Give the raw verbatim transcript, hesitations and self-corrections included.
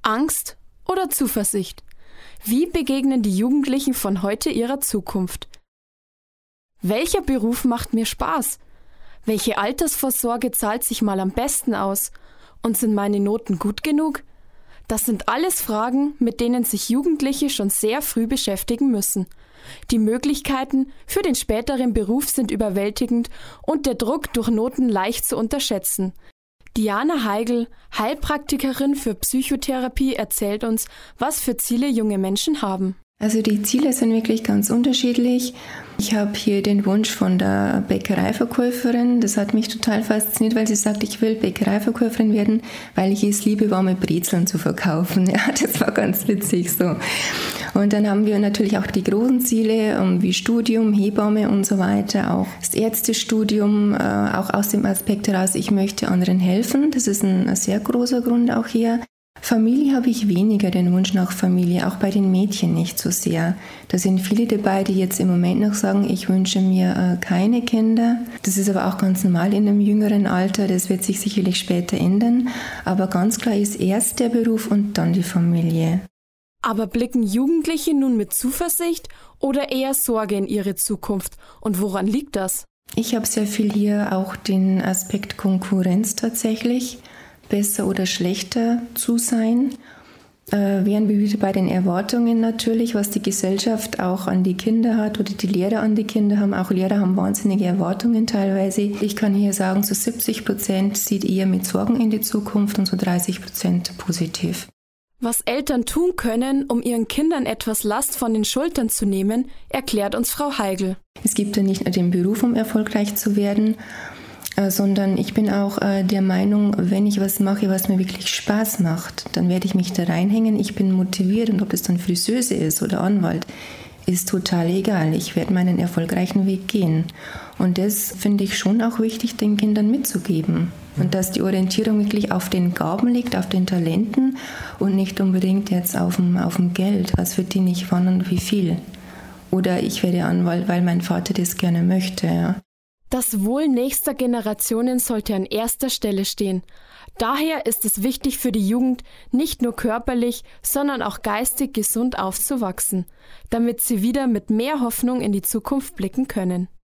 Angst oder Zuversicht? Wie begegnen die Jugendlichen von heute ihrer Zukunft? Welcher Beruf macht mir Spaß? Welche Altersvorsorge zahlt sich mal am besten aus? Und sind meine Noten gut genug? Das sind alles Fragen, mit denen sich Jugendliche schon sehr früh beschäftigen müssen. Die Möglichkeiten für den späteren Beruf sind überwältigend und der Druck durch Noten leicht zu unterschätzen. Diana Heigl, Heilpraktikerin für Psychotherapie, erzählt uns, was für Ziele junge Menschen haben. Also die Ziele sind wirklich ganz unterschiedlich. Ich habe hier den Wunsch von der Bäckereiverkäuferin. Das hat mich total fasziniert, weil sie sagt, ich will Bäckereiverkäuferin werden, weil ich es liebe, warme Brezeln zu verkaufen. Ja, das war ganz witzig so. Und dann haben wir natürlich auch die großen Ziele, wie Studium, Hebamme und so weiter. Auch das Ärztestudium, auch aus dem Aspekt heraus, ich möchte anderen helfen. Das ist ein sehr großer Grund auch hier. Familie habe ich weniger, den Wunsch nach Familie, auch bei den Mädchen nicht so sehr. Da sind viele dabei, die jetzt im Moment noch sagen, ich wünsche mir äh, keine Kinder. Das ist aber auch ganz normal in einem jüngeren Alter, das wird sich sicherlich später ändern. Aber ganz klar ist erst der Beruf und dann die Familie. Aber blicken Jugendliche nun mit Zuversicht oder eher Sorge in ihre Zukunft? Und woran liegt das? Ich habe sehr viel hier auch den Aspekt Konkurrenz tatsächlich. Besser oder schlechter zu sein. Äh, wären wir wieder bei den Erwartungen natürlich, was die Gesellschaft auch an die Kinder hat oder die Lehrer an die Kinder haben. Auch Lehrer haben wahnsinnige Erwartungen teilweise. Ich kann hier sagen, so siebzig Prozent sieht eher mit Sorgen in die Zukunft und so dreißig Prozent positiv. Was Eltern tun können, um ihren Kindern etwas Last von den Schultern zu nehmen, erklärt uns Frau Heigl. Es gibt ja nicht nur den Beruf, um erfolgreich zu werden, sondern ich bin auch äh, der Meinung, wenn ich was mache, was mir wirklich Spaß macht, dann werde ich mich da reinhängen. Ich bin motiviert und ob das dann Friseuse ist oder Anwalt, ist total egal. Ich werde meinen erfolgreichen Weg gehen. Und das finde ich schon auch wichtig, den Kindern mitzugeben. Und dass die Orientierung wirklich auf den Gaben liegt, auf den Talenten und nicht unbedingt jetzt auf dem, auf dem Geld. Was verdiene ich wann und wie viel? Oder ich werde Anwalt, weil mein Vater das gerne möchte, ja. Das Wohl nächster Generationen sollte an erster Stelle stehen. Daher ist es wichtig für die Jugend, nicht nur körperlich, sondern auch geistig gesund aufzuwachsen, damit sie wieder mit mehr Hoffnung in die Zukunft blicken können.